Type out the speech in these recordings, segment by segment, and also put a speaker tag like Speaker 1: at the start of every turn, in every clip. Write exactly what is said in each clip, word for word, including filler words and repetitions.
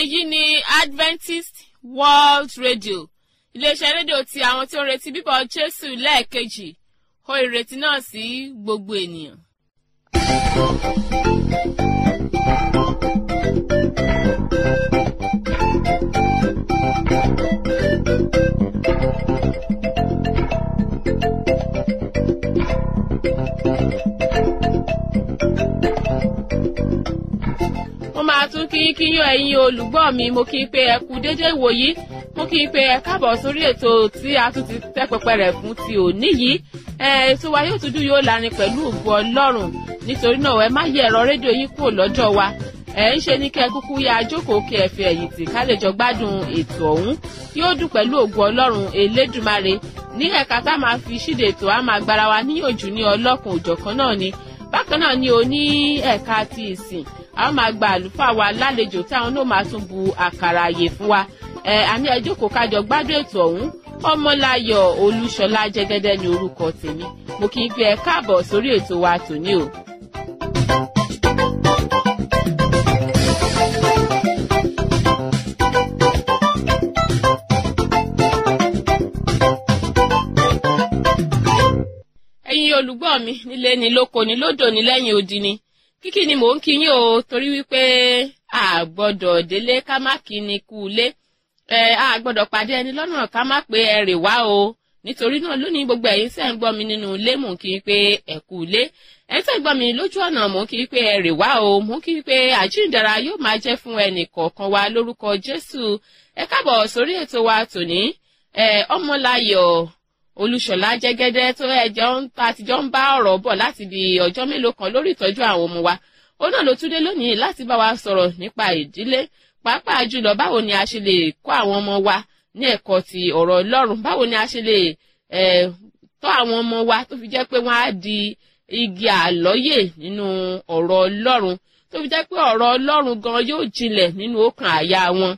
Speaker 1: èyí ni Adventist World Radio iléeṣẹ́ rédíò tí àwọn tí ó ń retí bíbọ̀ Jésù lẹ́ẹ̀kejì ó ìrètí náà sí gbogbo ènìyàn. mo máa tún kí kí yín ẹ̀yin olùgbọ́ mi mo kí pé ẹ kú déédéé ìwòyí mo kí pé ẹ káàbọ̀ sórí ètò tí a tún ti tẹ́ pẹpẹ rẹ̀ fún ti òní yìí ètò wa yóò tún dùn yóò lárin pẹ̀lú ògo Ọlọ́run nítorí náà ẹ má yẹ ẹ̀rọ rédíò yín kúrò lọ́dọ̀ wa ẹ ń ṣe ní kẹ́ kúkú ya jókòó kí ẹ fi ẹ̀yìn tì ká lè jọ gbádùn ètò ọ̀hún yóò dùn pẹ̀lú ògo Ọlọ́run Elédùmarè ní ẹ̀ka tá máa fi ṣíde ètò á máa gbára wa níyànjú ní ọlọ́kùn òjọ̀kan náà ni bákan náà ni o ní ẹ̀ka ti ìsìn àwọn máa gba àlùfáà wa lálejò táwọn náà máa tún bu àkàrà àyè fún wa ẹ àní ẹ jókòó kájọ gbádùn ètò ọ̀hún Ọmọláyọ̀ Olúṣọlá Jẹ́gẹ́dẹ́ ní orúkọ tèmi mo kí n pé ẹ káàbọ̀ sórí ètò wa tòní o. ẹ̀yin olùgbọ́ mi nílé ni lóko ni lódò ni lẹ́yìn odi ni kíkí ni mò ń kí yín o torí wípé a gbọ́dọ̀ délé ká má kí ni kú ilé ẹ a gbọ́dọ̀ pàdé ẹni lọ́nà ká má pé ẹ rè wá o nítorí náà lónìí gbogbo ẹ̀yin tẹ́ ń gbọ́ mi nínú ilé mò ń kí pé ẹ kú ilé ẹ̀yin tẹ́ ń gbọ́ mi lójú ọ̀nà mò ń kí pé ẹ rè wá o mò ń kí pé àjíǹdàrà yóò máa jẹ́ fún ẹnì kọ̀ọ̀kan wa lórúkọ Jésù ẹ káàbọ̀ sórí ètò wa tòní ẹ Ọmọláyọ̀ Olúṣọlá Jẹ́gẹ́dẹ́ tó ẹjọ́ ń ta àtijọ́ ń bá ọ̀rọ̀ bọ̀ láti bí ọjọ́ mélòó kan lórí ìtọ́jú àwọn ọmọ wa ó náà ló tún dé lónìí láti bá wa sọ̀rọ̀ nípa ìdílé pàápàá jùlọ báwo ni a ṣe lè kọ́ àwọn ọmọ wa ní ẹ̀kọ́ ti ọ̀rọ̀ Ọlọ́run báwo ni a ṣe lè tọ́ àwọn ọmọ wa tó fi jẹ́ pé wọ́n á di igi àlọ́yè nínú ọ̀rọ̀ Ọlọ́run tó fi jẹ́ pé ọ̀rọ̀ Ọlọ́run gan yóò jinlẹ̀ nínú ọkàn àyà wọn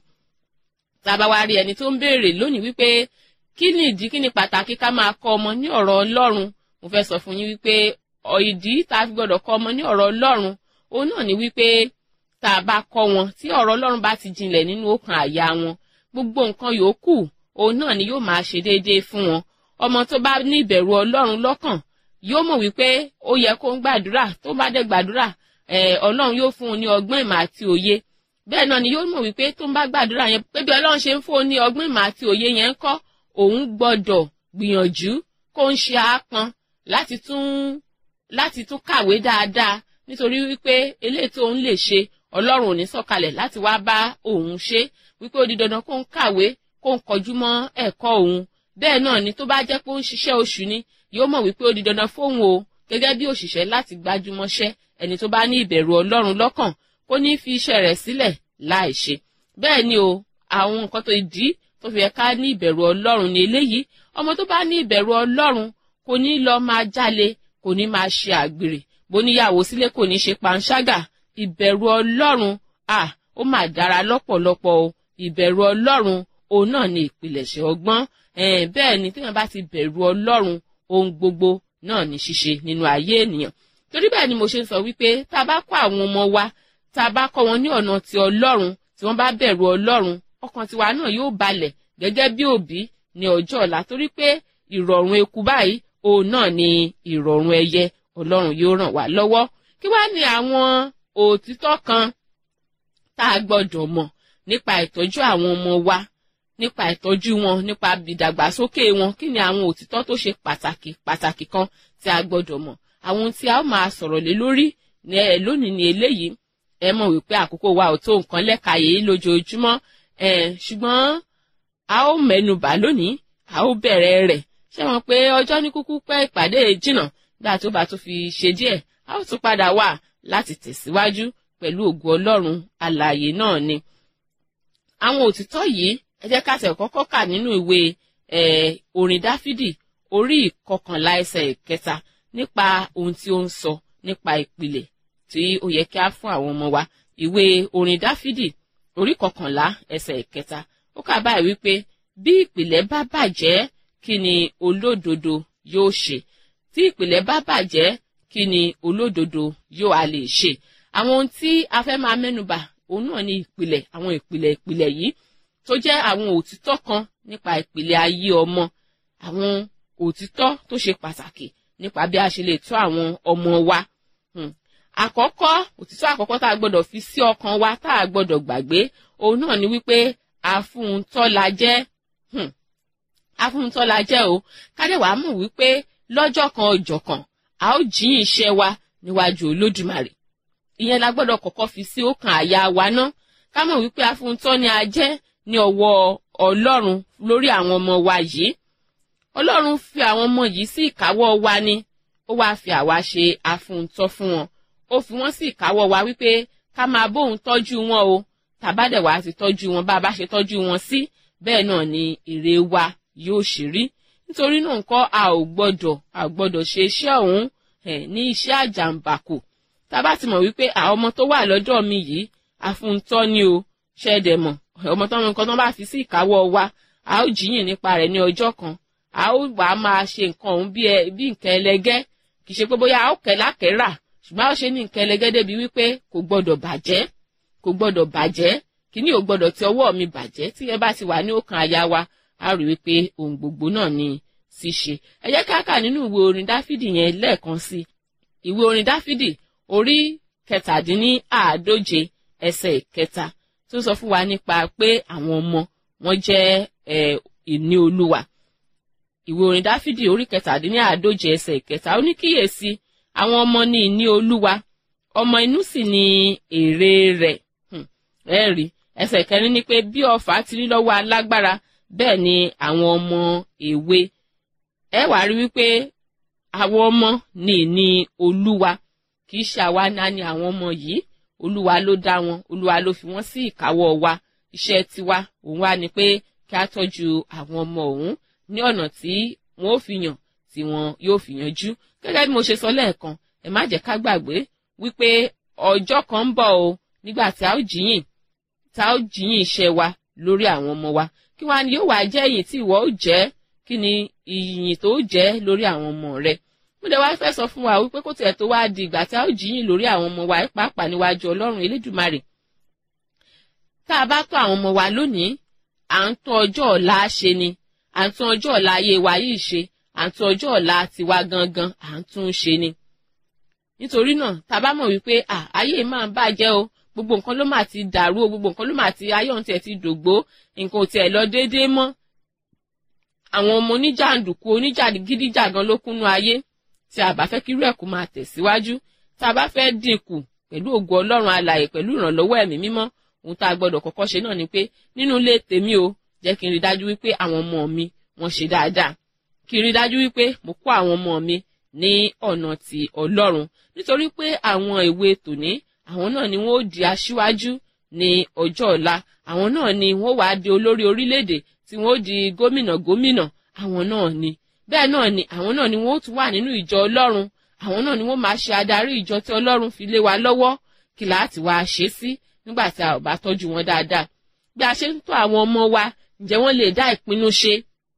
Speaker 1: tá a bá wá rí ẹni tó ń béèrè lónìí wípé kí ni ìdí kí ni pàtàkì ká máa kọ́ ọmọ ní ọ̀rọ̀ Ọlọ́run mo fẹ́ sọ fún yín wípé ìdí tá a fi gbọ́dọ̀ kọ́ ọmọ ní ọ̀rọ̀ Ọlọ́run òun náà ni wípé tá a bá kọ́ wọn tí ọ̀rọ̀ Ọlọ́run bá ti jinlẹ̀ nínú ọkàn àyà wọn gbogbo nǹkan yòókù òun náà ni yóò máa ṣe déédéé fún wọn ọmọ tó bá ní ìbẹ̀rù Ọlọ́run lọ́kàn yóò mọ̀ wípé ó yẹ kó ń gbàdúrà tó bá dé gbàdúrà Ọlọ́run yóò fún un ní ọgbọ́n ìmọ̀ àti òye bẹ́ẹ̀ náà ni yóò mọ̀ wípé tó ń bá gbàdúrà yẹn pé bí Ọlọ́run ṣe ń fún un ní ọgbọ́n ìmọ̀ àti òye yẹn ń kọ́ òun gbọ́dọ̀ gbìyànjú kó ń ṣe àápọn láti tún láti tún kàwé dáadáa nítorí wípé eléyìí tó ń lè ṣe Ọlọ́run ò ní sọ̀kalẹ̀ láti wá bá òun ṣe wípé ó di dandan kó ń kàwé kó ń kọjú mọ́ ẹ̀kọ́ òun bẹ́ẹ̀ náà ni tó bá jẹ́ pé ó ń ṣiṣẹ́ oṣù ni yóò mọ̀ wípé ó di dandan fóun o gẹ́gẹ́ bí òṣìṣẹ́ láti gbájúmọ́ṣẹ́ ẹni tó bá ní ìbẹ̀rù Ọlọ́run lọ́kàn kó ní fi iṣẹ́ rẹ̀ sílẹ̀ láì ṣe bẹ́ẹ̀ ni o àwọn nǹkan tó ìdí tó fi yẹ ká ní ìbẹ̀rù Ọlọ́run ní eléyìí ọmọ tó bá ní ìbẹ̀rù Ọlọ́run kò ní lọ máa jalè kò ní máa ṣe àgbèrè bó níyàwó sílé kò ní ṣe panṣágà ìbẹ̀rù Ọlọ́run à ó mà dára lọ́pọ̀lọpọ̀ o ìbẹ̀rù Ọlọ́run òun náà ni ìpìlẹ̀ṣẹ̀ ọgbọ́n bẹ́ẹ̀ ni téèyàn bá ti bẹ̀rù Ọlọ́run ohun gbogbo náà ní ṣíṣe nínú ayé ènìyàn torí bẹ́ẹ̀ ni mo ṣe ń sọ wípé tá a bá kọ́ àwọn ọmọ wa tá a bá kọ́ wọn ní ọ̀nà ti Ọlọ́run tí wọ́n bá bẹ̀rù Ọlọ́run ọkàn tiwa náà yóò balẹ̀ gẹ́gẹ́ bí òbí ní ọjọ́ ọ̀la torí pé ìrọ̀rùn eku báyìí òun náà ni ìrọ̀rùn ẹyẹ Ọlọ́run yóò ràn wá lọ́wọ́ kí wá ní àwọn òtítọ́ kan tá a gbọ́dọ̀ mọ̀ nípa ìtọ́jú àwọn ọmọ wa nípa ìtọ́jú wọn nípa ìdàgbàsókè wọn kí ni àwọn òtítọ́ tó ṣe pàtàkì pàtàkì kan tí a gbọ́dọ̀ mọ̀ àwọn tí a ó máa sọ̀rọ̀ lé lórí lónìí ní eléyìí ẹ mọ̀ wípé àkókò wa ò tó nǹkan lẹ́ka yìí lójoojúmọ́ ṣùgbọ́n a ó mẹ́nubà lónìí a ó bẹ̀rẹ̀ rẹ̀ ṣé wọn pé ọjọ́ ní kúkú pẹ́ ìpàdé jìnnà gbà tó bá tó fi ṣe díẹ̀ a ó tún padà wá láti tẹ̀síwájú pẹ̀lú ògo Ọlọ́run alààyè náà ni. àwọn òtítọ́ yìí ẹ jẹ́ ká tẹ̀ kọ́kọ́ kà nínú ìwé orin Dáfídì orí ìkọkànlá ẹsẹ̀ ìkẹta nípa ohun tí ó ń sọ nípa ìpìlẹ̀ tí ó yẹ kí á fún àwọn ọmọ wa ìwé orin Dáfídì orí kọkànlá ẹsẹ̀ ìkẹta ó kà báyìí wípé bí ìpìlẹ̀ bá bàjẹ́ kí ni olódodo yóò ṣe tí ìpìlẹ̀ bá bàjẹ́ kí ni olódodo yóò a lè ṣe àwọn ohun tí a fẹ́ máa mẹ́nubà òun náà ni ìpìlẹ̀ àwọn ìpìlẹ̀ ìpìlẹ̀ yìí tó jẹ́ àwọn òtítọ́ kan nípa ìpìlẹ̀ ayé ọmọ àwọn òtítọ́ tó ṣe pàtàkì nípa bí a ṣe lè tọ́ àwọn ọmọ wa. Hmm. Àkọ́kọ́ òtítọ́ àkọ́kọ́ tá a gbọ́dọ̀ fi sí ọkàn wa tá a gbọ́dọ̀ gbàgbé òun náà ni wípé afúntọ́ la jẹ́. Hmm. Afúntọ́ la jẹ́ o kádẹ́wàá mọ̀ wípé lọ́jọ́ kan ọjọ́ kan a ó jíyìn iṣẹ́ wa níwájú Olódùmarè. Ìyẹn la gbọ́dọ̀ kọ́kọ́ fi sí ọkàn àyà wa ná ká mọ̀ wípé afúntọ́ ni a jẹ́ ní ọwọ́ Ọlọ́run lórí àwọn ọmọ wa yìí. Ọlọ́run fi àwọn ọmọ yìí sí ìkáwọ́ wa ni ó wáá fi àwa ṣe afúntọ́ fún wọn ó fi wọ́n sí ìkáwọ́ wa wípé ká máa bóun tọ́jú wọn o tàbádẹ̀ wá ti tọ́jú wọn bá a bá ṣe tọ́jú wọn sí bẹ́ẹ̀ náà ni èrè wa yóò ṣe rí. Nítorí náà nǹkan a ò gbọ́dọ̀ a ò gbọ́dọ̀ ṣe iṣẹ́ ọ̀hún ẹ̀ ní iṣẹ́ àjàǹbàkù tá a bá ti mọ̀ wípé àwọn ọmọ tó wà lọ́dọ̀ mi yìí afúntọ́ ni o ṣẹ́ẹ̀dẹ̀ mọ̀ ọmọ tó ń nǹkan tó bá fi sí ìkáwọ́ wa a ó jíyìn nípa rẹ̀ ní ọjọ́ kan a ó wà á máa ṣe nǹkan ọ̀hún bí bí nǹkan ẹlẹgẹ́ kì í ṣe pé bóyá a ó kẹ́ lákẹ́rà ṣùgbọ́n a ó ṣe ní nǹkan ẹlẹgẹ́ débi wípé kò gbọ́dọ̀ bàjẹ́ kò gbọ́dọ̀ bàjẹ́ kíní ò gbọ́dọ̀ ti ọwọ́ mi bàjẹ́ tí ẹ bá ti wà ní ọkàn àyà wa a rí wípé ohun gbogbo náà ni ṣíṣe. Ẹ jẹ́ ká kà nínú ìwé orin Dáfídì yẹn lẹ́ẹ̀kan sí ìwé orin Dáfídì orí kẹtàdínníàádóje ẹsẹ̀ ìkẹta tó sọ fún wa nípa pé àwọn ọmọ wọn jẹ́ ìní Olúwa. Ìwé orin Dáfídì orí kẹtàdínníàádóje ẹsẹ̀ ìkẹta ó ní kíyèsí àwọn ọmọ ní ìní Olúwa ọmọ inú sì ni èrè rẹ̀. ẹ rí ẹsẹ̀ kẹrin ni pé bí ọfà ti rí lọ́wọ́ alágbára bẹ́ẹ̀ ni àwọn ọmọ èwe. ẹ wá rí wípé àwọn ọmọ ní ìní Olúwa kì í ṣe àwa náà ni àwọn ọmọ yìí Olúwa ló dá wọn Olúwa ló fi wọ́n sí ìkáwọ́ wa. Iṣẹ́ tiwa òun wá ni pé kí a tọ́jú àwọn ọmọ òun ní ọ̀nà tí wọn ó fi yàn tí wọn yóò fi yanjú. Gẹ́gẹ́ bí mo ṣe sọ lẹ́ẹ̀kan ẹ má jẹ́ ká gbàgbé wípé ọjọ́ kan ń bọ̀ o nígbà tí a ó jíyìn tí a ó jíyìn iṣẹ́ wa lórí àwọn ọmọ wa. Kí wá ni yóò wá jẹ́ ìyìn tí ìwọ ó jẹ́ kí ni ìyìn tó jẹ́ lórí àwọn ọmọ rẹ. Mo dẹ̀ wá fẹ́ sọ fún wa wípé kó tiẹ̀ tó wá di ìgbà tí a ó jíyìn lórí àwọn ọmọ wa pàápàá níwájú Ọlọ́run Elédùmarè. Tá a bá tọ́ àwọn ọmọ wa lónìí à ń tún ọjọ́ ọ̀la ṣe ni à ń tún ọjọ́ ọ̀la ayé wa yìí ṣe à ń tún ọjọ́ ọ̀la tiwa gangan à ń tún ṣe ni. Nítorí náà tá a bá mọ̀ wípé ayé máa ń bàjẹ́ o gbogbo nǹkan ló máa ti dàrú o gbogbo nǹkan ló máa ti ayé ọ̀hún tiẹ̀ ti dògbó nǹkan ò tiẹ̀ lọ déédéé mọ́. Àwọn ọmọ oníjàǹdùkú oníjàgídíjàgan ló kúnnú ayé tí a bá fẹ́ kí irú ẹ̀ kó máa tẹ̀síwájú tá a bá fẹ́ dínkù pẹ̀lú ògo Ọlọ́run alààyè pẹ̀lú ìrànlọ́wọ́ ẹ̀mí mímọ́ ohun tá a gbọ́dọ̀ kọ́kọ́ ṣe náà ni pé nínú ilé tèmi o jẹ́ kí n rí dájú wípé àwọn ọmọ mi wọ́n ṣe dáadáa kí n rí dájú wípé mo kọ́ àwọn ọmọ mi ní ọ̀nà ti Ọlọ́run nítorí pé àwọn èwe tòní àwọn náà ni wọ́n ó di aṣíwájú ní ọjọ́ ọ̀la àwọn náà ni wọ́n wàá di olórí orílẹ̀-èdè tí wọ́n ó di gómìnà gómìnà àwọn náà ni bẹ́ẹ̀ náà ni àwọn náà ni wọ́n ó tún wà nínú ìjọ Ọlọ́run àwọn náà ni wọ́n máa ṣe adarí ìjọ tí Ọlọ́run fi lé wa lọ́wọ́ kí láti wá ṣe sí nígbà tí a ò bá tọ́jú wọn dáadáa. Bí a ṣe ń tọ́ àwọn ọmọ wa ǹjẹ́ wọ́n lè dá ìpinnu ṣe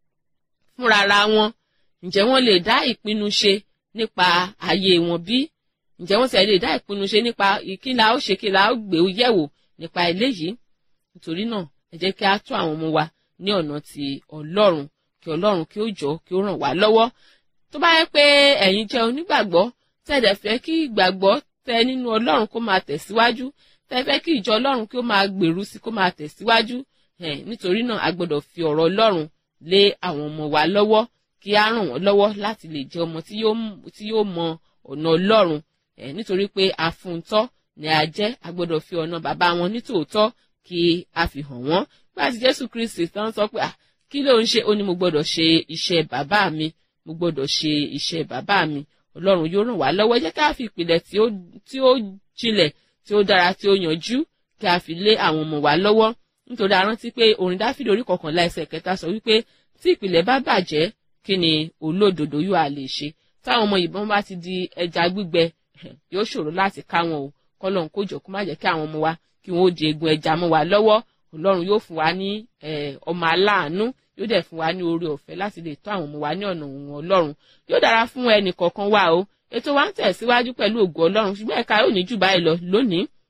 Speaker 1: fúnrara wọn ǹjẹ́ wọ́n lè dá ìpinnu ṣe nípa ayé wọn bí ǹjẹ́ wọ́n sì lè dá ìpinnu ṣe nípa kí la ó ṣe kí la ó gbé yẹ̀wò nípa eléyìí. Nítorí náà ẹ jẹ́ kí a tọ́ àwọn ọmọ wa ní ọ̀nà ti Ọlọ́run kí Ọlọ́run kí ó jọ kí ó ràn wá lọ́wọ́. Tó bá yẹ pé ẹ̀yin jẹ́ onígbàgbọ́ tẹ̀dẹ̀ fẹ́ kí ìgbàgbọ́ tẹ nínú Ọlọ́run kó máa tẹ̀síwájú tẹ́ fẹ́ kí ìjọ Ọlọ́run kí ó máa gbèrú sí kó máa tẹ̀síwájú nítorí náà a gbọ́dọ̀ fi ọ̀rọ̀ Ọlọ́run lé àwọn ọmọ wa lọ́wọ́ kí á ràn wọ́n lọ́wọ́ láti lè jẹ́ ọmọ tí yóò mọ ọ̀nà Ọlọ́run nítorí pé afúntọ́ ni a jẹ́ a gbọ́dọ̀ fi ọ̀nà bàbá wọn nítòótọ́ kí a fi hàn wọ́n. Bí àti Jésù Kristi tán sọ pé kí ló ń ṣe ó ní mo gbọ́dọ̀ ṣe iṣẹ́ bàbá mi mo gbọ́dọ̀ ṣe iṣẹ́ bàbá mi Ọlọ́run yóò ràn wá lọ́wọ́ jẹ́ ká fi ìpìlẹ̀ tí ó jinlẹ̀ tí ó dára tí ó yanjú kí a fi lé àwọn ọmọ wa lọ́wọ́ nítorí a rántí pé orin Dáfídì orí kọkànlá ẹsẹ̀ kẹta sọ wípé tí ìpìlẹ̀ bá bàjẹ́ kí ni olódodo yóò a lè ṣe. Táwọn ọmọ ìbọn bá ti di ẹja gbígbẹ yóò ṣòro láti ká wọn o kọ́lọ́run kó jọ kó má jẹ́ kí àwọn ọmọ wa kí wọ́n ó di egun ẹja mọ́ wa lọ́wọ́. Ọlọ́run yóò fún wa ní ọmọ aláàánú yóò dẹ̀ fún wa ní oore ọ̀fẹ́ láti lè tọ́ àwọn ọmọ wa ní ọ̀nà òun Ọlọ́run yóò dára fún ẹnì kọ̀ọ̀kan wa o. Ètò wa ń tẹ̀síwájú pẹ̀lú ògo Ọlọ́run ṣùgbọ́n ẹ̀ka yóò ní jù báyìí lọ lónìí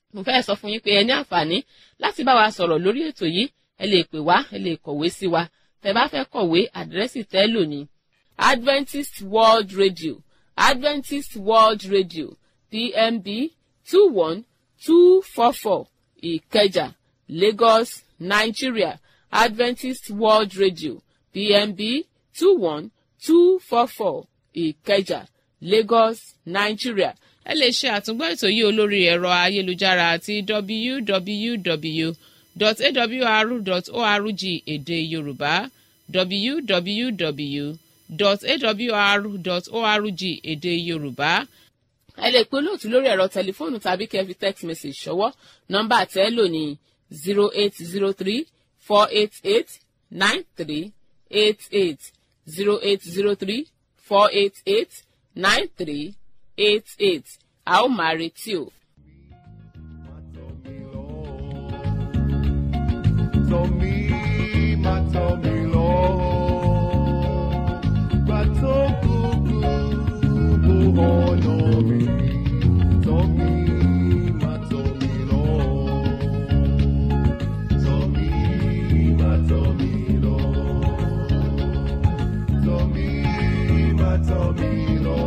Speaker 1: mo fẹ́ sọ fún yín pé ẹ ní àǹfààní láti bá wa sọ̀rọ̀ lórí ètò yìí ẹ lè pè wá ẹ lè kọ̀wé sí wa tẹ́ bá fẹ́ kọ̀wé àdírẹ́sì tẹ́ lò ní Adventist World Radio Adventist World Radio P M B two one two four four Ìkẹjà Lagos Nigeria Adventist World Radio P M B two one two four four Ìkẹjà Lagos Nigeria. ẹ lè ṣe àtúngbọ́ ètò yìí olórí ẹ̀rọ ayélujára àti w w w dot a w r dot org èdè Yorùbá w w w dot a w r dot org èdè Yorùbá. ẹ lè pe olóòtú lórí ẹ̀rọ tẹlifóònù tàbí kẹ́ fi text message ṣọwọ́ nọ́mbà tẹ́ lò ní zero eight zero three four eight eight nine three eight eight zero eight zero three four eight eight nine three eight eight a ó máa retí o.
Speaker 2: Tọ́ mi, má tọ́ mi lọ, gbà tó kúkú bó ọ̀nà mi. Tọ́ mi, má tọ́ mi lọ, tọ́ mi, má tọ́ mi lọ, tọ́ mi, má tọ́ mi lọ.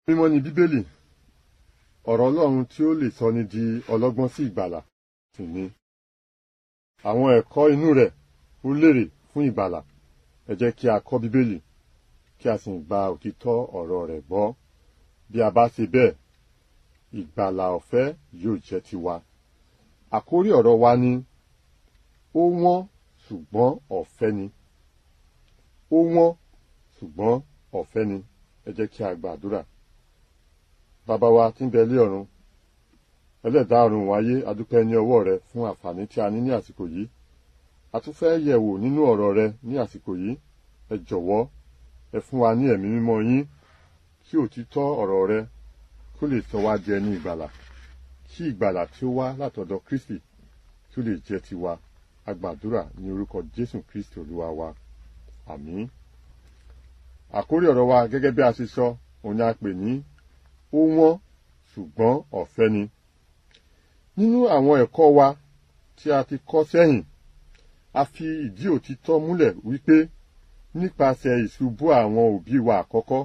Speaker 3: Mímọ́ ni Bíbélì, ọ̀rọ̀ Ọlọ́run tí ó lè sọ ni di ọlọ́gbọ́n sí ìgbàlà sì ni. Àwọn ẹ̀kọ́ inú rẹ̀ ó lérè fún ìgbàlà. Ẹ jẹ́ kí a kọ́ Bíbélì kí a sì gba òtítọ́ ọ̀rọ̀ rẹ̀ gbọ́. Bí a bá ṣe bẹ́ẹ̀, ìgbàlà ọ̀fẹ́ yóò jẹ́ tiwa. Àkórí ọ̀rọ̀ wa ni ó wọ́n ṣùgbọ́n ọ̀fẹ́ ni. Ó wọ́n ṣùgbọ́n ọ̀fẹ́ ni. Ẹ jẹ́ kí a gbàdúrà. Bàbá wa tí ń bẹ lé ọ̀run, ẹlẹ́dàá ọ̀run wáyé, a dúpẹ́ ní ọwọ́ rẹ fún àǹfààní tí a ní ní àsìkò yìí. A tún fẹ́ yẹ̀wò nínú ọ̀rọ̀ rẹ ní àsìkò yìí. Ẹ jọ̀wọ́, ẹ fún wa ní ẹ̀mí mímọ́ yín kí òtítọ́ ọ̀rọ̀ rẹ kó lè sọ wá di ẹni ìgbàlà, kí ìgbàlà tí ó wá látọ̀dọ̀ Kristi kí ó lè jẹ́ tiwa. A gbàdúrà ní orúkọ Jésù Kristi Olúwa wa. Àmín. Àkórí ọ̀rọ̀ wa gẹ́gẹ́ bí a ṣe sọ, òun ni a pè ní ó wọ́n ṣùgbọ́n ọ̀fẹ́ ni. Nínú àwọn ẹ̀kọ́ wa tí a ti kọ́ sẹ́yìn, a fi ìdí òtítọ́ múlẹ̀ wípé nípasẹ̀ ìṣubú àwọn òbí wa àkọ́kọ́,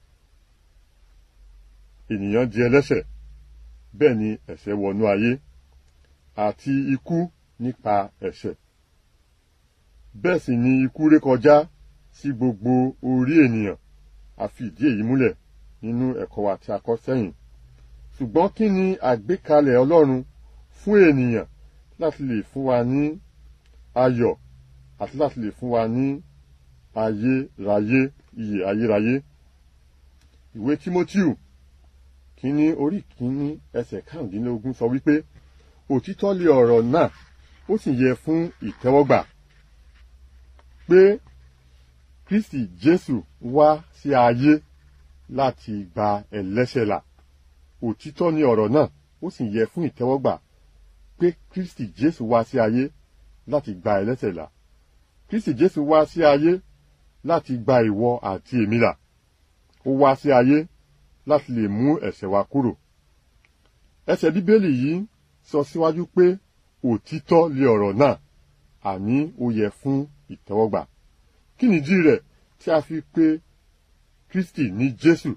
Speaker 3: ènìyàn di ẹlẹ́ṣẹ̀, bẹ́ẹ̀ ni ẹ̀ṣẹ̀ wọnú ayé, àti ikú nípa ẹ̀ṣẹ̀. Bẹ́ẹ̀ sì ni ikú rékọjá sí gbogbo orí ènìyàn. A fi ìdí èyí múlẹ̀ nínú ẹ̀kọ́ wa tí a kọ́ sẹ́yìn. Ṣùgbọ́n kí ni àgbékalẹ̀ Ọlọ́run fún ènìyàn láti lè fún wa ní ayọ̀ àti láti lè fún wa ní ayérayé, ìyè ayérayé? Ìwé Tímótíù kínní orí kínní ẹsẹ̀ kárùndínlógún sọ wípé òtítọ́ lé ọ̀rọ̀ náà, ó sì yẹ fún ìtẹ́wọ́gbà pé Kristi Jésù wá sí ayé láti gba ẹlẹ́ṣẹ̀ là. Òtítọ́ ni ọ̀rọ̀ náà, ó sì yẹ fún ìtẹ́wọ́gbà pé Kristi Jésù wá sí ayé láti gba ẹlẹ́ṣẹ̀ là. Kristi Jésù wá sí ayé láti gba ìwọ àti èmi là. Ó wá sí ayé láti lè mú ẹ̀ṣẹ̀ wa kúrò. Ẹsẹ̀ Bíbélì yìí sọ síwájú pé òtítọ́ lé ọ̀rọ̀ náà, àní ó yẹ fún ìtẹ́wọ́gbà. Kí nìdí rẹ̀ tí a fi pè Kristi ní Jésù?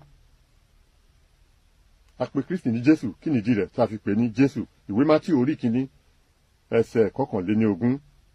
Speaker 3: A pè Kristi ní Jésù. Kí nìdí rẹ̀ tí a fi pè ní Jésù? Ìwé Mátíù orí kìíní ẹsẹ̀ kọkànléní ogún.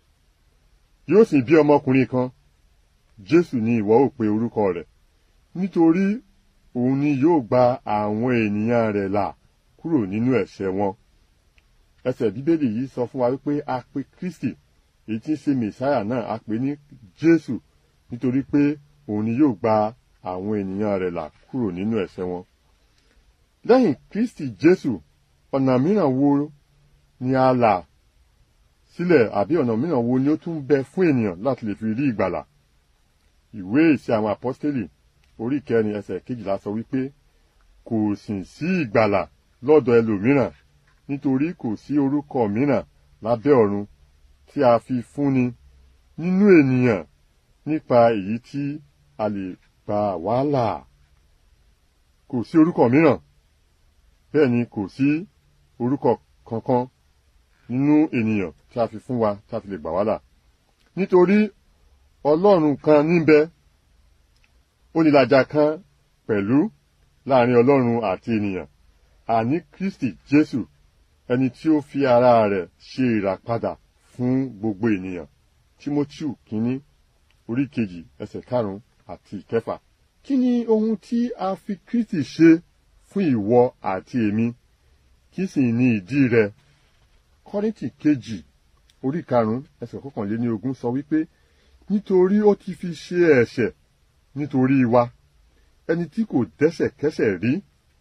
Speaker 3: Yóò sì bí ọmọkùnrin kan, Jésù ni ìwọ ó pe orúkọ rẹ̀, nítorí òun ni yóò gba àwọn ènìyàn rẹ̀ là kúrò nínú ẹ̀ṣẹ̀ wọn. Ẹsẹ̀ Bíbélì yìí sọ fún wa wípé a pè Kristi, èyí tí ń ṣe Mèsáyà náà, a pè ní Jésù nítorí pé òun ni yóò gba àwọn ènìyàn rẹ̀ là kúrò nínú ẹ̀ṣẹ̀ wọn. Lẹ́yìn Kristi Jésù, ọ̀nà mìíràn wo ni a là sílẹ̀, àbí ọ̀nà mìíràn wo ni ó tún bẹ fún ènìyàn láti lè fi rí ìgbàlà? Ìwé Ìṣe àwọn Àpọ́stélì orí kẹrin ẹsẹ̀ kejìlá sọ wípé kò sì sí ìgbàlà lọ́dọ̀ ẹlòmíràn, nítorí kò sí orúkọ mìíràn lábẹ́ ọ̀run tí a fi fúnni nínú ènìyàn nípa èyí tí a lè gbà wá là. Kò sí orúkọ mìíràn, bẹ́ẹ̀ ni kò sí orúkọ kankan nínú ènìyàn tí a fi fún wa tí a fi lè gbà wá là. Nítorí Ọlọ́run kan níbẹ̀, onílàjà kan pẹ̀lú láàrin Ọlọ́run àti ènìyàn, àní Kristi Jésù, ẹni tí ó fi ara rẹ̀ ṣe ìràpadà fún gbogbo ènìyàn. Tímótíù kínní orí kejì ẹsẹ̀ karùn-ún àti ìkẹfà. Kí ni ohun tí a fi Kristi ṣe fún ìwọ àti èmi? Kí sì ni ìdí rẹ̀? Kọ́ríńtì kejì orí karùn-ún ẹsẹ̀ kọkànléní ogún sọ wípé nítorí ó ti fi ṣe ẹ̀ṣẹ̀ nítorí wa, ẹni tí kò dẹ́ṣẹ̀kẹ́ṣẹ̀ rí,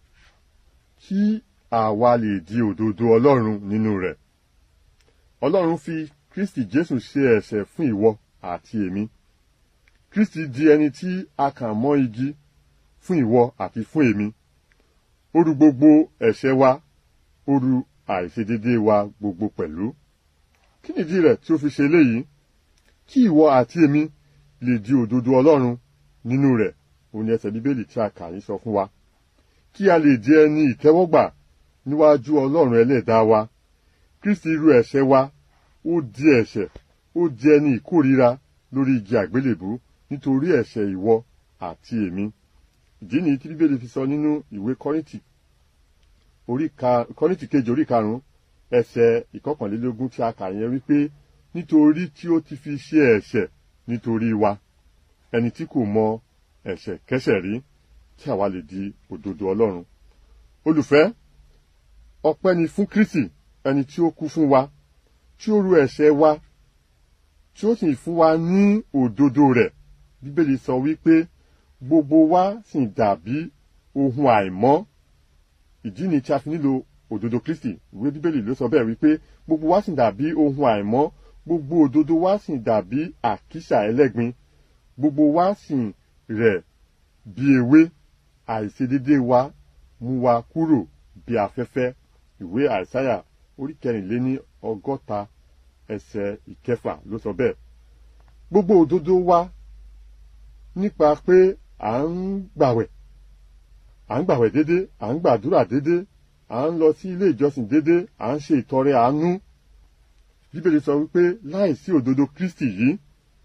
Speaker 3: kí àwa lè di òdodo Ọlọ́run nínú rẹ̀. Ọlọ́run fi Kristi Jésù ṣe ẹ̀ṣẹ̀ fún ìwọ àti èmi. Kristi di ẹni tí a kàn mọ́ igi fún ìwọ àti fún èmi. Ó ru gbogbo ẹ̀ṣẹ̀ wa, ó ru àìṣedéédéé wa gbogbo pẹ̀lú. Kí nìdí rẹ̀ tí ó fi ṣe eléyìí? Kí ìwọ àti èmi lè di òdodo Ọlọ́run nínú rẹ̀. Òun ni ẹsẹ̀ Bíbélì tí a kà yìí sọ fún wa. Kí a lè di ẹni ìtẹ́wọ́gbà níwájú Ọlọ́run ẹlẹ́dàá wa. Kristi ru ẹ̀ṣẹ̀ wa, ó di ẹ̀ṣẹ̀, ó di ẹni ìkórìíra lórí igi àgbélébùú nítorí ẹ̀ṣẹ̀ ìwọ àti èmi. ìdí nìyí tí bíbélì fi sọ nínú ìwé kọ́ríńtì orí ka kọ́ríńtì kejì orí karùn-ún ẹsẹ̀ ìkọkànlélógún tí a kà yẹn wípé nítorí tí ó ti fi ṣe ẹ̀ṣẹ̀ nítorí wa ẹni tí kò mọ ẹ̀ṣẹ̀ kẹ́ṣẹ̀ rí tí àwa lè di òdodo Ọlọ́run. Olùfẹ́, ọpẹ́ ni fún Kristi ẹni tí ó kú fún wa, tí ó ru ẹ̀ṣẹ̀ wa, tí ó sì fún wa ní òdodo rẹ̀. Bíbélì sọ wípé gbogbo wa sì dàbí ohun àìmọ́. Ìdí ni tí a fi nílò òdodo Kristi. Ìwé Bíbélì ló sọ bẹ́ẹ̀ wípé gbogbo wa sì dàbí ohun àìmọ́, gbogbo òdodo wa sì dàbí àkísà ẹlẹ́gbin, gbogbo wa sì rẹ̀ bí ewé, àìṣedéédé wa mú wa kúrò bí afẹ́fẹ́. Ìwé Àìsáyà orí kẹrìnléní ọgọ́ta ẹsẹ̀ ìkẹfà ló sọ bẹ́ẹ̀. Gbogbo òdodo wa nípa pé à ń gbàwẹ̀ à ń gbàwẹ̀ dédé, à ń gbàdúrà dédé, à ń lọ sí ilé ìjọsìn dédé, à ń ṣe ìtọrẹ àánú. Bíbélì sọ wípé láìsí òdodo Kristi yìí,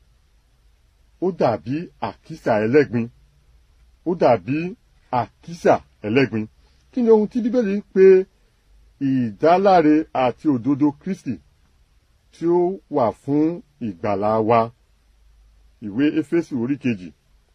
Speaker 3: ó dàbí àkísà ẹlẹ́gbin, ó dàbí àkísà ẹlẹ́gbin. Kí ni ohun tí Bíbélì ń pe ìdáláre àti òdodo Kristi tí ó wà fún ìgbàlà wa? Ìwé Éfésù orí kejì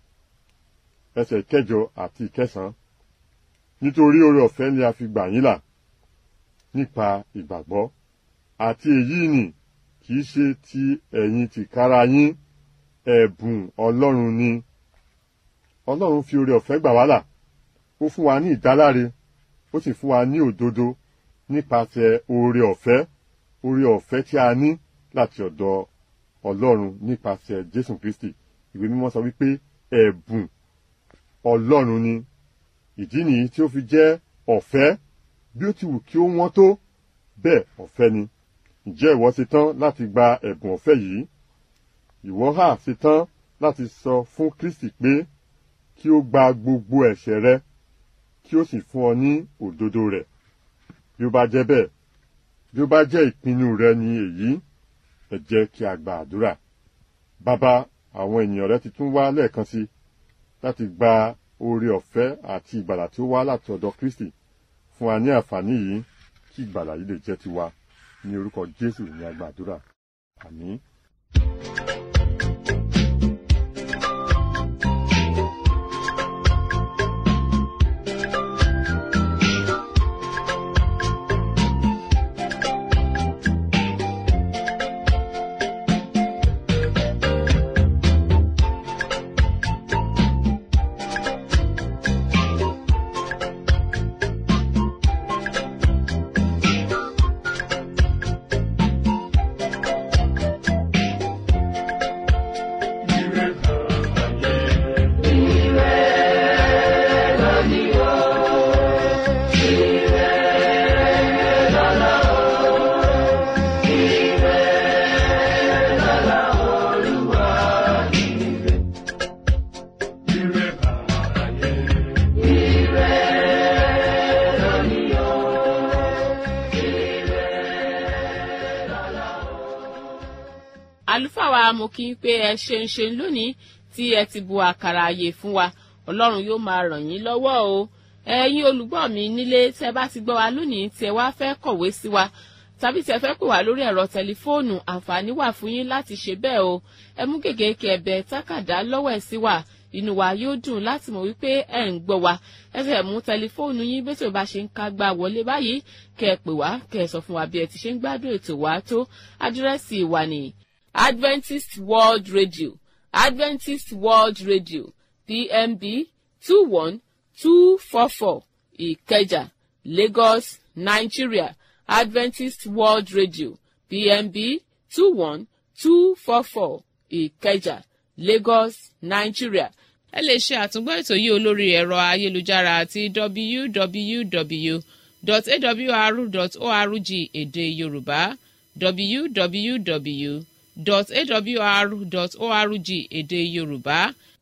Speaker 3: ẹsẹ̀ kẹjọ àti ìkẹsàn-án. Nítorí oore ọ̀fẹ́ ni a fi gbà yín là nípa ìgbàgbọ́, àti èyí ni kìí ṣe ti ẹ̀yin tìkára yín, ẹ̀bùn Ọlọ́run ni. Ọlọ́run fi oore ọ̀fẹ́ gbà wá là, ó fún wa ní ìdáláre, ó sì fún wa ní òdodo nípasẹ̀ oore ọ̀fẹ́, oore ọ̀fẹ́ tí a ní láti ọ̀dọ̀ Ọlọ́run nípasẹ̀ Jésù Kristi. Ìwé mímọ́ sọ wípé ẹ̀bùn Ọlọ́run ni. Ìdí nìyí tí ó fi jẹ́ ọ̀fẹ́, bí ó ti wù kí ó wọ́n tó, bẹ́ẹ̀ ọ̀fẹ́ ni. Ǹjẹ́ ìwọ ṣetán láti gba ẹ̀bùn ọ̀fẹ́ yìí? Ìwọ hà ṣetán láti sọ fún Kristi pé kí ó gba gbogbo ẹ̀ṣẹ̀ rẹ, kí ó sì fún ọ ní òdodo rẹ̀? Bí ó bá jẹ́ bẹ́ẹ̀, bí ó bá jẹ́ ìpinnu rẹ ni èyí, ẹ jẹ́ kí a gba àdúrà. Bàbá, àwọn ènìyàn rẹ ti tún wá lẹ́ẹ̀kan sí láti gba oore ọ̀fẹ́ àti ìgbàlà tí ó wá láti ọ̀dọ̀ Kristi. Fún wa ní àǹfààní yìí kí ìgbàlà yìí lè jẹ́ tiwa. Ní orúkọ Jésù ni a gba àdúrà. Àmín.
Speaker 1: àlùfáà wa mo kí n pé ẹ ṣe ń ṣe lónìí tí ẹ ti bu àkàrà àyè fún wa. Ọlọ́run yóò máa ràn yín lọ́wọ́ o. Ẹ̀yin olùgbọ́ mi nílé, tẹ́ bá ti gbọ́ wa lónìí tí ẹ wá fẹ́ kọ̀wé sí wa tàbí tí ẹ fẹ́ pè wá lórí ẹ̀rọ tẹlifóònù, àǹfààní wà fún yín láti ṣe bẹ́ẹ̀ o. Ẹ mú gègé kẹ̀bẹ̀ tákàdá lọ́wọ́ ẹ̀ sí wa. Inú wa yóò dùn láti mọ̀ wípé ẹ ń gbọ́ wa. Ẹ fẹ́ mú tẹlifóònù yín bí tó bá ṣe ń ká gbá wọlé báyìí, kẹ́ ẹ pè wá, kẹ́ ẹ sọ fún wa bí ẹ ti ṣe ń gbádùn ètò wa tó. Àdírẹ́sì wa ni Adventist World Radio, Adventist World Radio, P M B two one two four four, Ìkẹjà, Lagos, Nigeria. Adventist World Radio, P M B two one two four four, Ìkẹjà, Lagos, Nigeria. Ẹ lè ṣe àtúngbọ́ ètò yìí olórí ẹ̀rọ ayélujára àti w w w dot a w r dot org èdè Yorùbá, w w w dot a w r dot org èdè Yorùbá.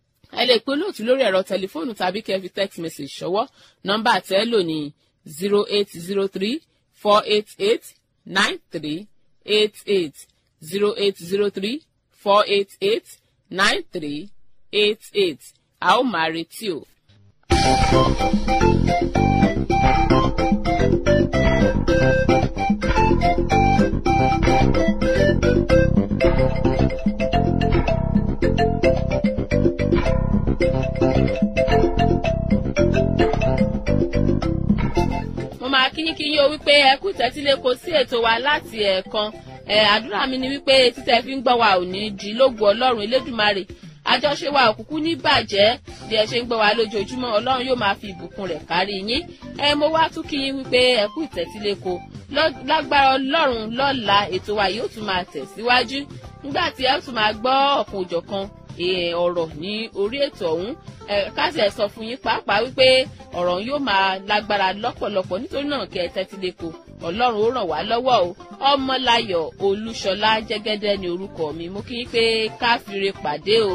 Speaker 1: Ẹ lè pe olóòtú lórí ẹ̀rọ tẹlifóònù tàbí kẹ́ fi text message ṣọwọ́. Nọ́mbà tẹ́ lò ní zero eight zero three four eight eight nine three eight eight, zero eight zero three four eight eight nine three eight eight. A ó máa retí o. mo máa kíyín kíyín o wípé ẹ kú tẹ́tílé kò sí ètò wa láti ẹ̀ẹ̀kan ẹ àdúrà mi ni wípé títẹ̀ fi ń gbọ́ wa ò ní di lógo ọlọ́run elédùmarè àjọṣe wa òkùnkùn ní bàjẹ́ bí ẹ ṣe ń gbọ́ wa lójoojúmọ́ ọlọ́run yóò máa fi ìbùkún rẹ̀ kárí yín ẹ mo wá tún kíyín wípé ẹ kú tẹ́tílé kò lágbára ọlọ́run lọ́la ètò wa yóò tún máa tẹ̀síwájú nígbà tí ẹ tún máa gbọ́ ọ̀kan òjọ̀kan ọ̀rọ̀ ní orí ètò ọ̀hún káṣí ẹ̀ sọ fún yín pàápàá wípé ọ̀rọ̀ yóò máa lágbára lọ́pọ̀lọpọ̀ nítorí náà kí ẹ tẹ́tí lé ko ọlọ́run ó ràn wá lọ́wọ́ o ọmọláyọ̀ olúṣọlá jẹ́gẹ́dẹ́ ni orúkọ mi mo kí yín pé káfíńre pàdé o.